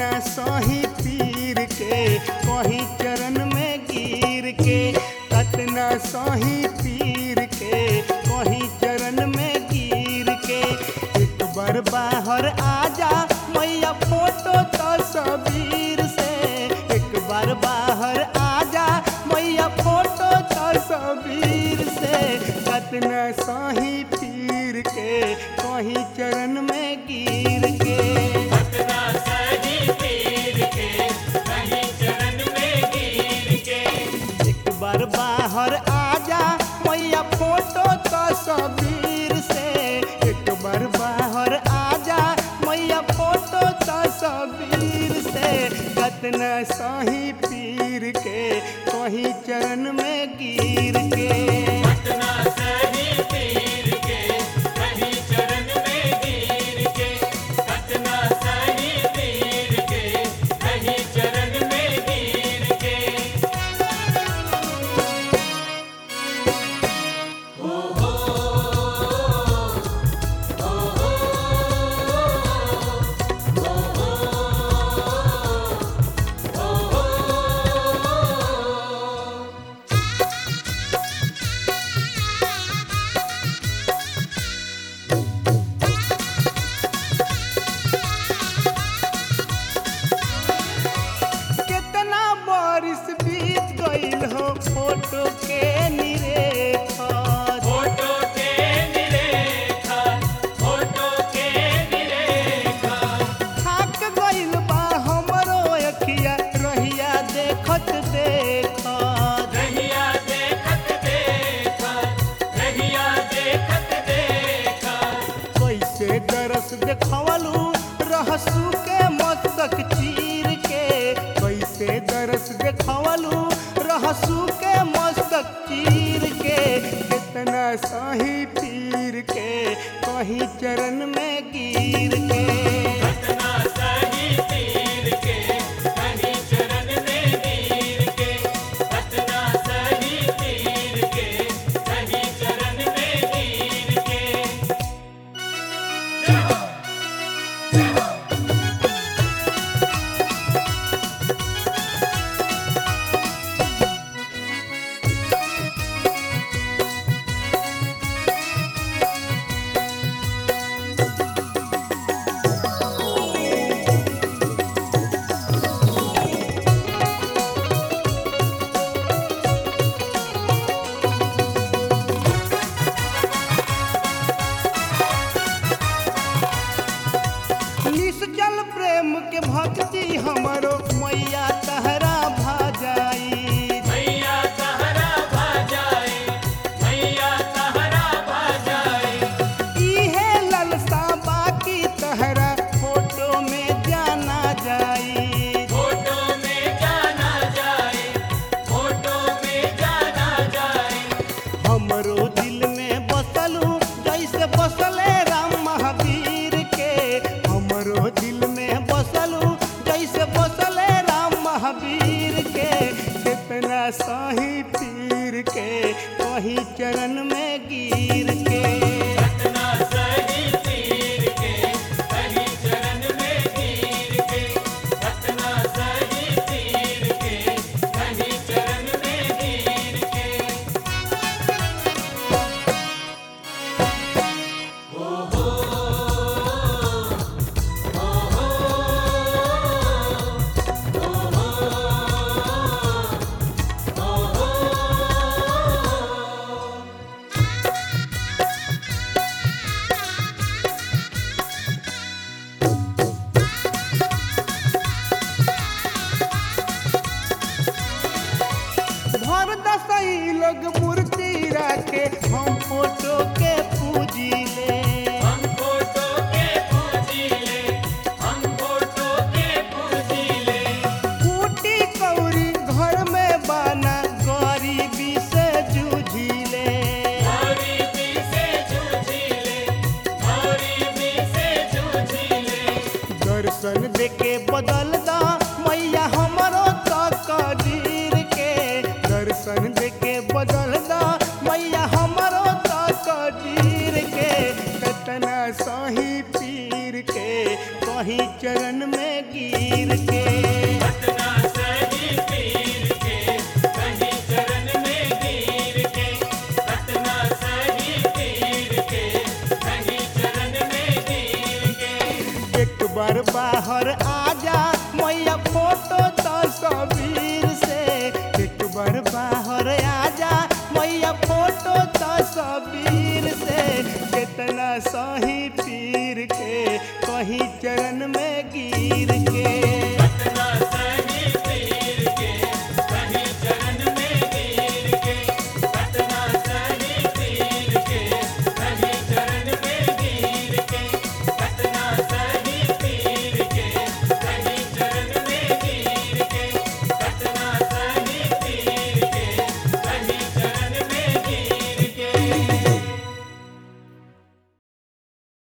कतना सही पीर के कहीं चरण में गिर के, कतना सही पीर के कहीं चरण में गिर के। एक बार बाहर आजा मैया फोटो तस्वीर से, एक बार बाहर आजा मैया फोटो तस्वीर से। कतना सही पीर के कहीं चरण में गिर के, कतना सही पीर के कहीं चरण में गिर के। एक बार बाहर आजा मैया फोटो तस्वीर से, एक बार बाहर आजा मैया फोटो तस्वीर से। कतना सही पीर के कहीं चरण में गिर के, कतना सही पीर के कहीं चरण में गिर के। कतना सही पीर के कहीं चरण में गिर के। ओ हो कितना बारिश बीत गईल हो फोटो के निरेखत। फोटो के निरेखा, फोटो के निरेखा। थाक गईल बा हमरो अखिया रहिया देखत देखत। रहिया देखत देखा, रहिया देखत देखा। कैसे दरस देखवलू रहसू के मस्तक चीर के, कैसे दरस देखवलू रहसू के मस्तक चीर के। कितना सही पीर के कहीं चरण में गिर के, कतना सही पीर के कहीं चरण में गिर के। कतना सही पीर के कहीं चरण में गिर के। निश्चल प्रेम के भक्ति हमरो मैया तहरा भाजाई। मैया तहरा भाजाए, मैया तहरा भाजाए। इहे ललसा बाकी तहरा फोटो में जाना जाई। फोटो में जाना जाए, फोटो में जाना जाए। हमरो दिल में बसलू जैसे बसले राम महावीर के, हमरो दिल में बसलू जैसे बसले राम महावीर के। कितना सही पीर के कहीं चरण में गिर के, कतना सही पीर के कहीं चरण में गिर के। कतना सही पीर के कहीं चरण में गिर के। ओ हो भर दसई लोग मूर्ति रखे हम फोटो के पूजिले। हम फोटो के पूजिले, हम फोटो के पूजिले। कूटी कौरी घर में बना गरीबी से जूझिले। गरीबी से जूझिले, गरीबी से जूझिले। दर्शन देके बदल दा मैया हमरो तकदीर के, दर्शन देके बदल दा मैया हमरो तकदीर के। कितना सही पीर के कहीं चरण में गिर के। घटना सही पीर के कहीं चरण में गिर के। घटना सही पीर के कहीं चरण में गिर के। एक बार बाहर आजा मैया फोटो तस्वीर से। एक बार बाहर आजा मैया फोटो तस्वीर से। कितना सही पीर के कहीं चरण में गिर के।